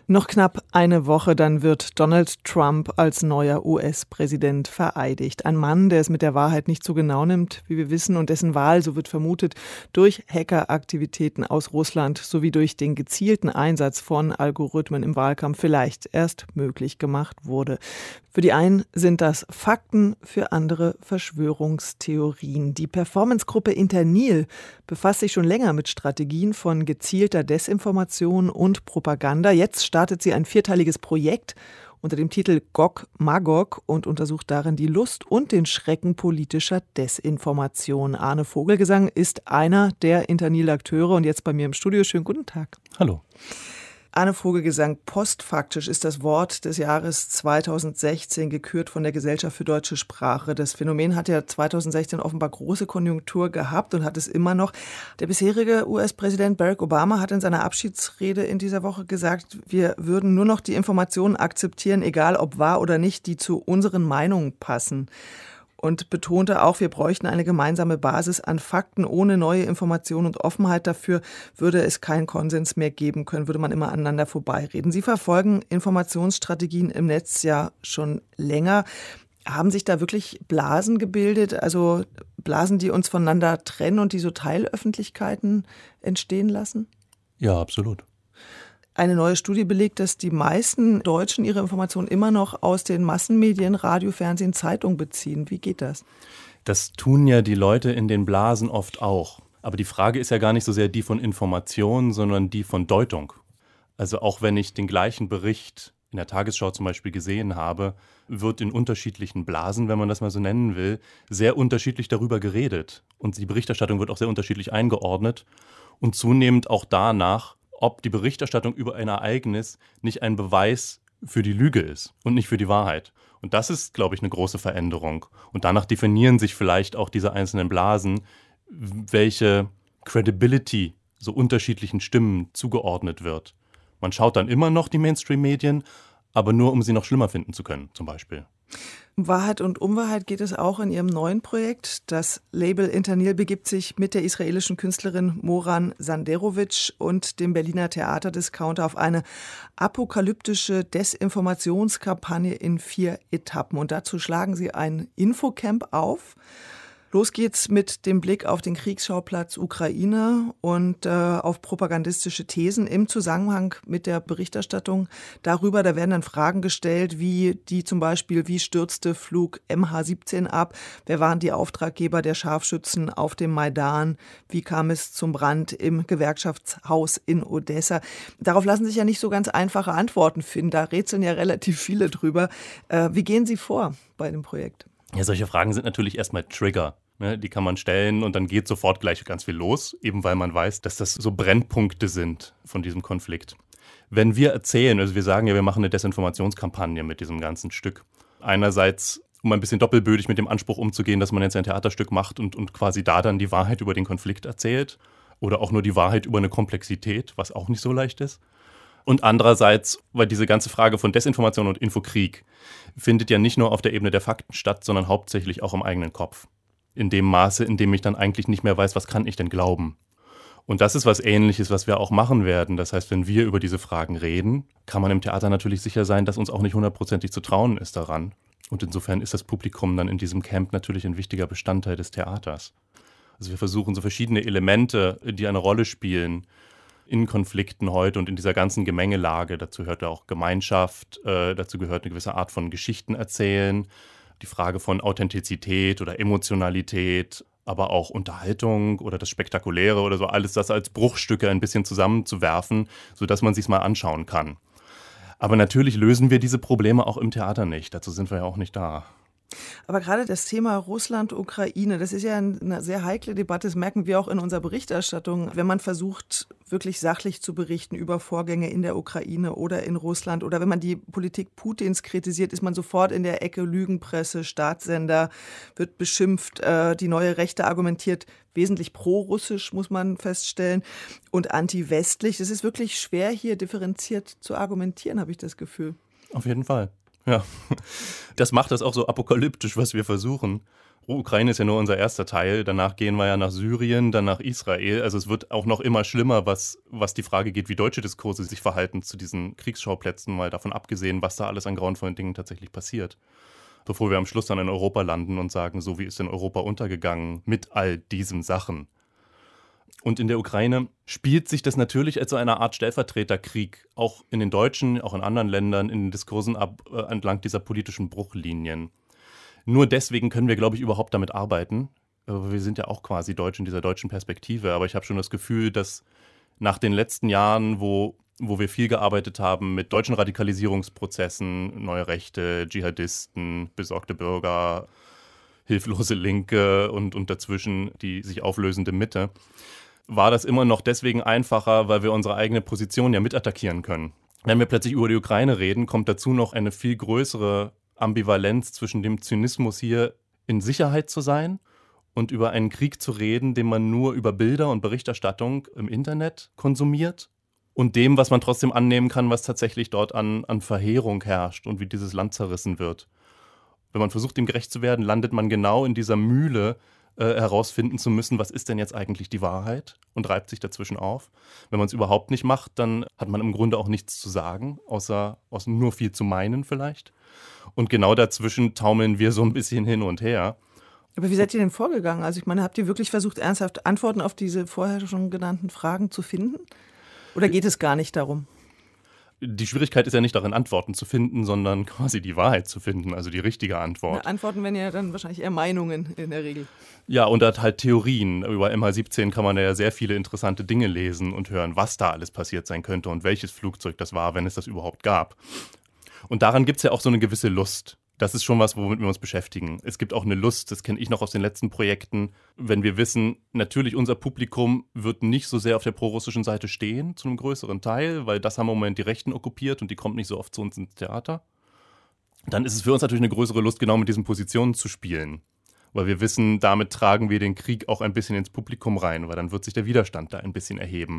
Noch knapp eine Woche, dann wird Donald Trump als neuer US-Präsident vereidigt. Ein Mann, der es mit der Wahrheit nicht so genau nimmt, wie wir wissen, und dessen Wahl, so wird vermutet, durch Hackeraktivitäten aus Russland sowie durch den gezielten Einsatz von Algorithmen im Wahlkampf vielleicht erst möglich gemacht wurde. Für die einen sind das Fakten, für andere Verschwörungstheorien. Die Performance-Gruppe Internil befasst sich schon länger mit Strategien von gezielter Desinformation und Propaganda. Jetzt startet sie ein 4-teiliges Projekt unter dem Titel Gog Magog und untersucht darin die Lust und den Schrecken politischer Desinformation. Arne Vogelgesang ist einer der Internil-Akteure und jetzt bei mir im Studio. Schönen guten Tag. Hallo. Arne Vogelgesang, postfaktisch ist das Wort des Jahres 2016 gekürt von der Gesellschaft für deutsche Sprache. Das Phänomen hat ja 2016 offenbar große Konjunktur gehabt und hat es immer noch. Der bisherige US-Präsident Barack Obama hat in seiner Abschiedsrede in dieser Woche gesagt, wir würden nur noch die Informationen akzeptieren, egal ob wahr oder nicht, die zu unseren Meinungen passen. Und betonte auch, wir bräuchten eine gemeinsame Basis an Fakten. Ohne neue Informationen und Offenheit dafür würde es keinen Konsens mehr geben können, würde man immer aneinander vorbeireden. Sie verfolgen Informationsstrategien im Netz ja schon länger. Haben sich da wirklich Blasen gebildet, also Blasen, die uns voneinander trennen und die so Teilöffentlichkeiten entstehen lassen? Ja, absolut. Eine neue Studie belegt, dass die meisten Deutschen ihre Informationen immer noch aus den Massenmedien, Radio, Fernsehen, Zeitung beziehen. Wie geht das? Das tun ja die Leute in den Blasen oft auch. Aber die Frage ist ja gar nicht so sehr die von Information, sondern die von Deutung. Also auch wenn ich den gleichen Bericht in der Tagesschau zum Beispiel gesehen habe, wird in unterschiedlichen Blasen, wenn man das mal so nennen will, sehr unterschiedlich darüber geredet. Und die Berichterstattung wird auch sehr unterschiedlich eingeordnet und zunehmend auch danach, ob die Berichterstattung über ein Ereignis nicht ein Beweis für die Lüge ist und nicht für die Wahrheit. Und das ist, glaube ich, eine große Veränderung. Und danach definieren sich vielleicht auch diese einzelnen Blasen, welche Credibility so unterschiedlichen Stimmen zugeordnet wird. Man schaut dann immer noch die Mainstream-Medien, aber nur, um sie noch schlimmer finden zu können, zum Beispiel. Um Wahrheit und Unwahrheit geht es auch in Ihrem neuen Projekt. Das Label Internil begibt sich mit der israelischen Künstlerin Moran Sanderovic und dem Berliner Theaterdiscounter auf eine apokalyptische Desinformationskampagne in 4 Etappen. Und dazu schlagen Sie ein Infocamp auf. Los geht's mit dem Blick auf den Kriegsschauplatz Ukraine und auf propagandistische Thesen im Zusammenhang mit der Berichterstattung darüber. Da werden dann Fragen gestellt, wie die zum Beispiel, wie stürzte Flug MH17 ab? Wer waren die Auftraggeber der Scharfschützen auf dem Maidan? Wie kam es zum Brand im Gewerkschaftshaus in Odessa? Darauf lassen sich ja nicht so ganz einfache Antworten finden. Da rätseln ja relativ viele drüber. Wie gehen Sie vor bei dem Projekt? Ja, solche Fragen sind natürlich erstmal Trigger. Ne? Die kann man stellen und dann geht sofort gleich ganz viel los, eben weil man weiß, dass das so Brennpunkte sind von diesem Konflikt. Wenn wir erzählen, also wir sagen ja, wir machen eine Desinformationskampagne mit diesem ganzen Stück. Einerseits, um ein bisschen doppelbödig mit dem Anspruch umzugehen, dass man jetzt ein Theaterstück macht und quasi da dann die Wahrheit über den Konflikt erzählt. Oder auch nur die Wahrheit über eine Komplexität, was auch nicht so leicht ist. Und andererseits, weil diese ganze Frage von Desinformation und Infokrieg findet ja nicht nur auf der Ebene der Fakten statt, sondern hauptsächlich auch im eigenen Kopf. In dem Maße, in dem ich dann eigentlich nicht mehr weiß, was kann ich denn glauben. Und das ist was Ähnliches, was wir auch machen werden. Das heißt, wenn wir über diese Fragen reden, kann man im Theater natürlich sicher sein, dass uns auch nicht 100%ig zu trauen ist daran. Und insofern ist das Publikum dann in diesem Camp natürlich ein wichtiger Bestandteil des Theaters. Also wir versuchen so verschiedene Elemente, die eine Rolle spielen, in Konflikten heute und in dieser ganzen Gemengelage. Dazu gehört ja auch Gemeinschaft, dazu gehört eine gewisse Art von Geschichten erzählen, die Frage von Authentizität oder Emotionalität, aber auch Unterhaltung oder das Spektakuläre oder so, alles das als Bruchstücke ein bisschen zusammenzuwerfen, sodass man sich mal anschauen kann. Aber natürlich lösen wir diese Probleme auch im Theater nicht. Dazu sind wir ja auch nicht da. Aber gerade das Thema Russland-Ukraine, das ist ja eine sehr heikle Debatte, das merken wir auch in unserer Berichterstattung. Wenn man versucht, wirklich sachlich zu berichten über Vorgänge in der Ukraine oder in Russland oder wenn man die Politik Putins kritisiert, ist man sofort in der Ecke Lügenpresse, Staatssender, wird beschimpft, die neue Rechte argumentiert wesentlich pro-russisch, muss man feststellen, und anti-westlich. Es ist wirklich schwer, hier differenziert zu argumentieren, habe ich das Gefühl. Auf jeden Fall. Ja, das macht das auch so apokalyptisch, was wir versuchen. Ukraine ist ja nur unser erster Teil, danach gehen wir ja nach Syrien, dann nach Israel. Also es wird auch noch immer schlimmer, was die Frage geht, wie deutsche Diskurse sich verhalten zu diesen Kriegsschauplätzen, mal davon abgesehen, was da alles an grauenvollen Dingen tatsächlich passiert. Bevor wir am Schluss dann in Europa landen und sagen, so wie ist denn Europa untergegangen mit all diesen Sachen. Und in der Ukraine spielt sich das natürlich als so eine Art Stellvertreterkrieg auch in den deutschen, auch in anderen Ländern, in den Diskursen ab, entlang dieser politischen Bruchlinien. Nur deswegen können wir, glaube ich, überhaupt damit arbeiten. Wir sind ja auch quasi deutsch in dieser deutschen Perspektive. Aber ich habe schon das Gefühl, dass nach den letzten Jahren, wo wir viel gearbeitet haben mit deutschen Radikalisierungsprozessen, neue Rechte, Dschihadisten, besorgte Bürger, hilflose Linke und dazwischen die sich auflösende Mitte, war das immer noch deswegen einfacher, weil wir unsere eigene Position ja mitattackieren können. Wenn wir plötzlich über die Ukraine reden, kommt dazu noch eine viel größere Ambivalenz zwischen dem Zynismus, hier in Sicherheit zu sein und über einen Krieg zu reden, den man nur über Bilder und Berichterstattung im Internet konsumiert und dem, was man trotzdem annehmen kann, was tatsächlich dort an Verheerung herrscht und wie dieses Land zerrissen wird. Wenn man versucht, dem gerecht zu werden, landet man genau in dieser Mühle, herausfinden zu müssen, was ist denn jetzt eigentlich die Wahrheit und reibt sich dazwischen auf. Wenn man es überhaupt nicht macht, dann hat man im Grunde auch nichts zu sagen, außer nur viel zu meinen vielleicht. Und genau dazwischen taumeln wir so ein bisschen hin und her. Aber wie seid ihr denn vorgegangen? Also ich meine, habt ihr wirklich versucht, ernsthaft Antworten auf diese vorher schon genannten Fragen zu finden? Oder geht es gar nicht darum? Die Schwierigkeit ist ja nicht darin, Antworten zu finden, sondern quasi die Wahrheit zu finden, also die richtige Antwort. Na, Antworten wären ja dann wahrscheinlich eher Meinungen in der Regel. Ja, und halt Theorien. Über MH17 kann man ja sehr viele interessante Dinge lesen und hören, was da alles passiert sein könnte und welches Flugzeug das war, wenn es das überhaupt gab. Und daran gibt es ja auch so eine gewisse Lust. Das ist schon was, womit wir uns beschäftigen. Es gibt auch eine Lust, das kenne ich noch aus den letzten Projekten, wenn wir wissen, natürlich unser Publikum wird nicht so sehr auf der prorussischen Seite stehen, zu einem größeren Teil, weil das haben im Moment die Rechten okkupiert und die kommt nicht so oft zu uns ins Theater. Dann ist es für uns natürlich eine größere Lust, genau mit diesen Positionen zu spielen. Weil wir wissen, damit tragen wir den Krieg auch ein bisschen ins Publikum rein, weil dann wird sich der Widerstand da ein bisschen erheben.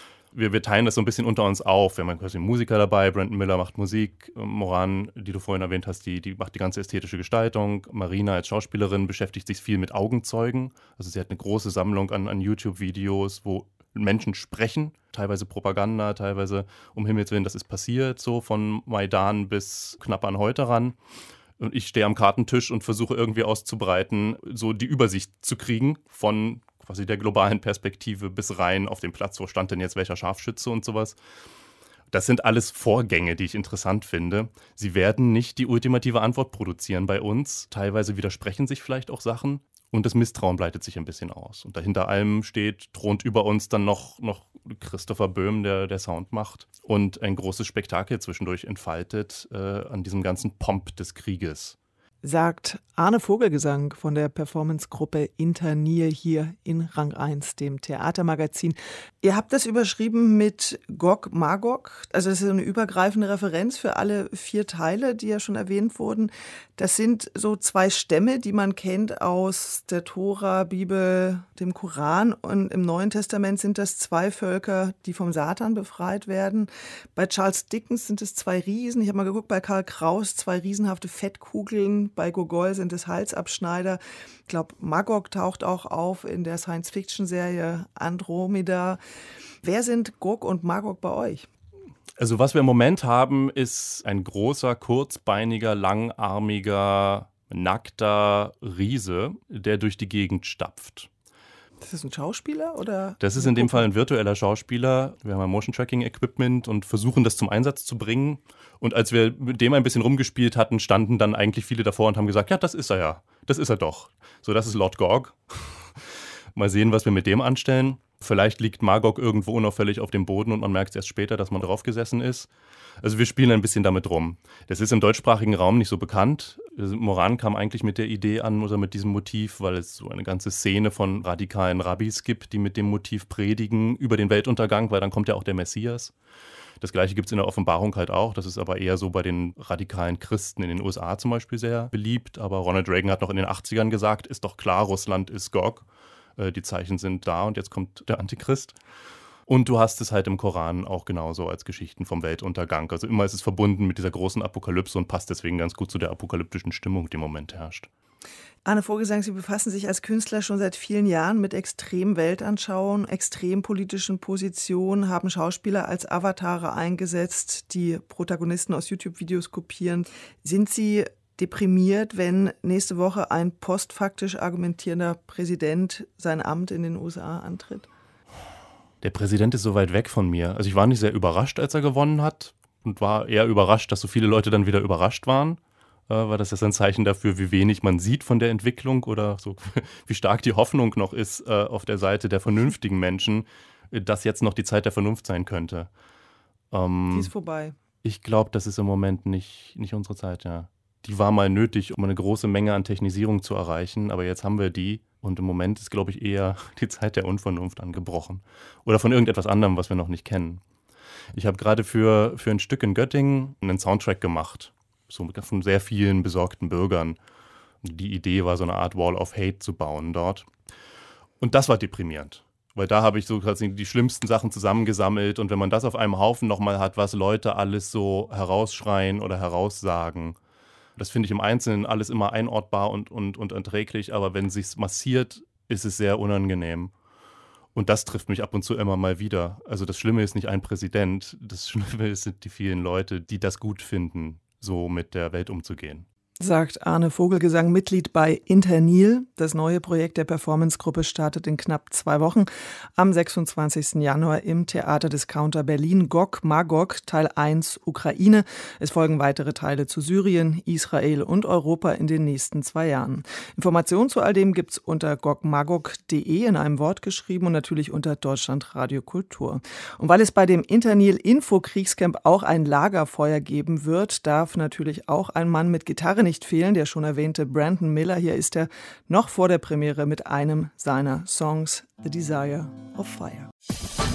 Wir teilen das so ein bisschen unter uns auf. Wir haben quasi Musiker dabei, Brandon Miller macht Musik, Moran, die du vorhin erwähnt hast, die macht die ganze ästhetische Gestaltung. Marina als Schauspielerin beschäftigt sich viel mit Augenzeugen. Also sie hat eine große Sammlung an YouTube-Videos, wo Menschen sprechen, teilweise Propaganda, teilweise um Himmels Willen, das ist passiert, so von Maidan bis knapp an heute ran. Und ich stehe am Kartentisch und versuche irgendwie auszubreiten, so die Übersicht zu kriegen von quasi der globalen Perspektive bis rein auf den Platz, wo stand denn jetzt welcher Scharfschütze und sowas. Das sind alles Vorgänge, die ich interessant finde. Sie werden nicht die ultimative Antwort produzieren bei uns. Teilweise widersprechen sich vielleicht auch Sachen und das Misstrauen breitet sich ein bisschen aus. Und dahinter allem thront über uns dann noch Christopher Böhm, der Sound macht und ein großes Spektakel zwischendurch entfaltet an diesem ganzen Pomp des Krieges. Sagt Arne Vogelgesang von der Performancegruppe Internil hier in Rang 1, dem Theatermagazin. Ihr habt das überschrieben mit Gog Magog. Also das ist eine übergreifende Referenz für alle 4 Teile, die ja schon erwähnt wurden. Das sind so 2 Stämme, die man kennt aus der Tora, Bibel, dem Koran. Und im Neuen Testament sind das 2 Völker, die vom Satan befreit werden. Bei Charles Dickens sind es 2 Riesen. Ich habe mal geguckt, bei Karl Kraus 2 riesenhafte Fettkugeln. Bei Gogol sind es Halsabschneider. Ich glaube, Magog taucht auch auf in der Science-Fiction-Serie Andromeda. Wer sind Gog und Magog bei euch? Also was wir im Moment haben, ist ein großer, kurzbeiniger, langarmiger, nackter Riese, der durch die Gegend stapft. Ist das ein Schauspieler oder? Das ist in dem Fall ein virtueller Schauspieler. Wir haben ein Motion-Tracking-Equipment und versuchen das zum Einsatz zu bringen. Und als wir mit dem ein bisschen rumgespielt hatten, standen dann eigentlich viele davor und haben gesagt, ja, das ist er ja. Das ist er doch. So, das ist Lord Gog. Mal sehen, was wir mit dem anstellen. Vielleicht liegt Magog irgendwo unauffällig auf dem Boden und man merkt es erst später, dass man drauf gesessen ist. Also wir spielen ein bisschen damit rum. Das ist im deutschsprachigen Raum nicht so bekannt. Moran kam eigentlich mit der Idee an oder mit diesem Motiv, weil es so eine ganze Szene von radikalen Rabbis gibt, die mit dem Motiv predigen über den Weltuntergang, weil dann kommt ja auch der Messias. Das Gleiche gibt es in der Offenbarung halt auch. Das ist aber eher so bei den radikalen Christen in den USA zum Beispiel sehr beliebt. Aber Ronald Reagan hat noch in den 80ern gesagt, ist doch klar, Russland ist Gog. Die Zeichen sind da und jetzt kommt der Antichrist. Und du hast es halt im Koran auch genauso als Geschichten vom Weltuntergang. Also immer ist es verbunden mit dieser großen Apokalypse und passt deswegen ganz gut zu der apokalyptischen Stimmung, die im Moment herrscht. Arne Vogelsang, Sie befassen sich als Künstler schon seit vielen Jahren mit extremen Weltanschauungen, extrem politischen Positionen, haben Schauspieler als Avatare eingesetzt, die Protagonisten aus YouTube-Videos kopieren. Sind Sie deprimiert, wenn nächste Woche ein postfaktisch argumentierender Präsident sein Amt in den USA antritt? Der Präsident ist so weit weg von mir. Also ich war nicht sehr überrascht, als er gewonnen hat und war eher überrascht, dass so viele Leute dann wieder überrascht waren. Weil das ist ein Zeichen dafür, wie wenig man sieht von der Entwicklung oder so, wie stark die Hoffnung noch ist auf der Seite der vernünftigen Menschen, dass jetzt noch die Zeit der Vernunft sein könnte. Die ist vorbei. Ich glaube, das ist im Moment nicht unsere Zeit, ja. Die war mal nötig, um eine große Menge an Technisierung zu erreichen, aber jetzt haben wir die und im Moment ist, glaube ich, eher die Zeit der Unvernunft angebrochen. Oder von irgendetwas anderem, was wir noch nicht kennen. Ich habe gerade für ein Stück in Göttingen einen Soundtrack gemacht. So von sehr vielen besorgten Bürgern. Die Idee war, so eine Art Wall of Hate zu bauen dort. Und das war deprimierend, weil da habe ich so quasi die schlimmsten Sachen zusammengesammelt und wenn man das auf einem Haufen nochmal hat, was Leute alles so herausschreien oder heraussagen, das finde ich im Einzelnen alles immer einortbar und erträglich, aber wenn es sich massiert, ist es sehr unangenehm. Und das trifft mich ab und zu immer mal wieder. Also das Schlimme ist nicht ein Präsident, das Schlimme sind die vielen Leute, die das gut finden, so mit der Welt umzugehen. Sagt Arne Vogelgesang, Mitglied bei Internil. Das neue Projekt der Performance-Gruppe startet in knapp 2 Wochen. Am 26. Januar im Theaterdiscounter Berlin. Gog Magog, Teil 1 Ukraine. Es folgen weitere Teile zu Syrien, Israel und Europa in den nächsten 2 Jahren. Informationen zu all dem gibt's unter gogmagog.de in einem Wort geschrieben und natürlich unter Deutschlandradio Kultur. Und weil es bei dem Internil Info-Kriegscamp auch ein Lagerfeuer geben wird, darf natürlich auch ein Mann mit Gitarre nicht fehlen, der schon erwähnte Brandon Miller. Hier ist er noch vor der Premiere mit einem seiner Songs, The Desire of Fire.